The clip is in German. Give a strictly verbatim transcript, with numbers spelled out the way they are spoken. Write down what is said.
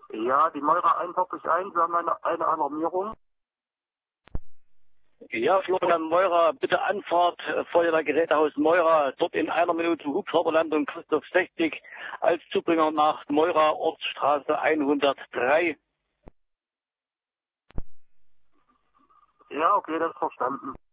Ja, die Meurer eins ich ein, wir haben eine, eine Alarmierung. Ja, Florian Meurer, bitte Anfahrt, äh, Feuerwehr Gerätehaus Meurer, dort in einer Minute Hubschrauberlandung Christoph sechzig als Zubringer nach Meurer, Ortsstraße hundertdrei. Ja, okay, das ist verstanden.